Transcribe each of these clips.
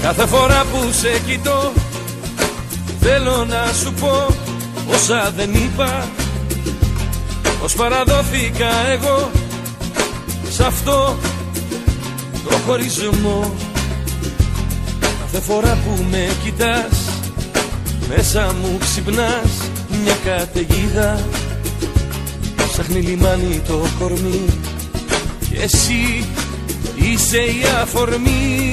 Κάθε φορά που σε κοιτώ θέλω να σου πω όσα δεν είπα, πως παραδόθηκα εγώ σ' αυτό το χωρισμό. Κάθε φορά που με κοιτάς μέσα μου ξυπνάς μια καταιγίδα, ψάχνει λιμάνι το κορμί και εσύ είσαι η αφορμή.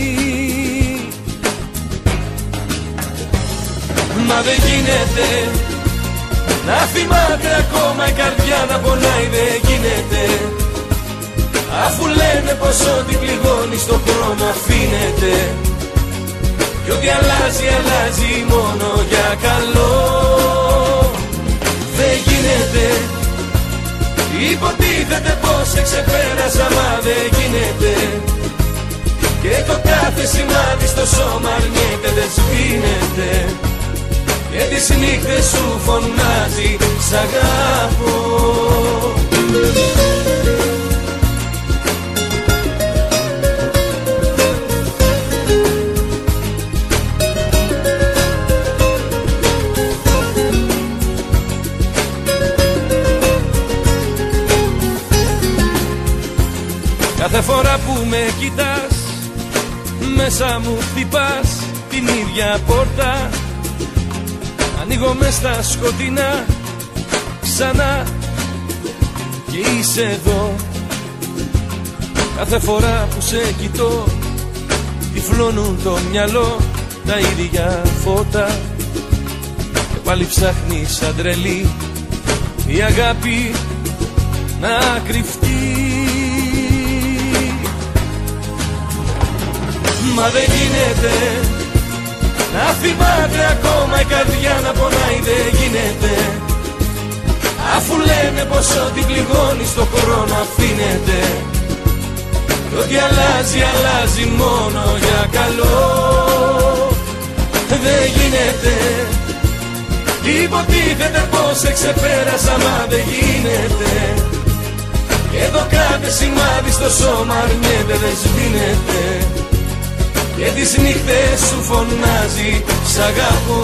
Μα δεν γίνεται να θυμάται ακόμα η καρδιά να πονάει, δεν γίνεται, αφού λένε πως ό,τι πληγώνει στον χρόνο αφήνεται κι ό,τι αλλάζει, αλλάζει μόνο για καλό. Δεν γίνεται, υποτίθεται πως σε ξεπέρασα, μα δεν γίνεται, και το κάθε σημάδι στο σώμα αρνιέται, δεν σβήνεται, και τις νύχτες σου φωνάζει σ' αγαπώ. Κάθε φορά που με κοιτάς μέσα μου χτυπάς την ίδια πόρτα, ανοίγω μες στα σκοτεινά ξανά και είσαι εδώ. Κάθε φορά που σε κοιτώ τυφλώνουν το μυαλό τα ίδια φώτα και πάλι ψάχνεις σαν τρελή η αγάπη να κρυφτεί. Μα δεν γίνεται να θυμάται ακόμα η καρδιά να πονάει, δεν γίνεται, αφού λένε πως ό,τι πληγώνει στον χρόνο αφήνεται κι ό,τι αλλάζει, αλλάζει μόνο για καλό. Δεν γίνεται, υποτίθεται πως σε ξεπέρασα, μα δεν γίνεται, και το κάθε σημάδι στο σώμα αρνιέται, δεν σβήνεται, και τις νύχτες σου φωνάζει σ' αγαπώ.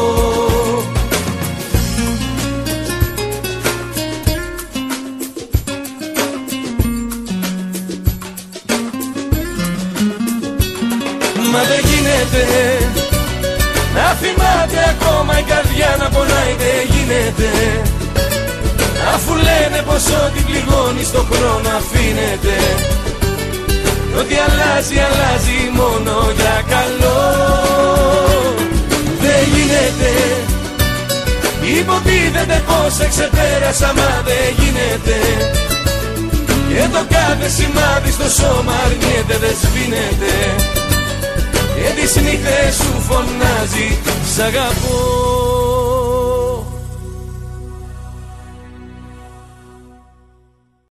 Μα δεν γίνεται να θυμάται ακόμα η καρδιά να πονάει, δεν γίνεται, αφού λένε πως ό,τι πληγώνει στον χρόνο αφήνεται ό,τι αλλάζει, αλλάζει μόνο για καλό. Δεν γίνεται, υποτίθεται πως σε ξεπέρασα, μα δεν γίνεται, και το κάθε σημάδι στο σώμα αρνιέται, δεν σβήνεται, και τις νύχτες σου φωνάζει σ' αγαπώ.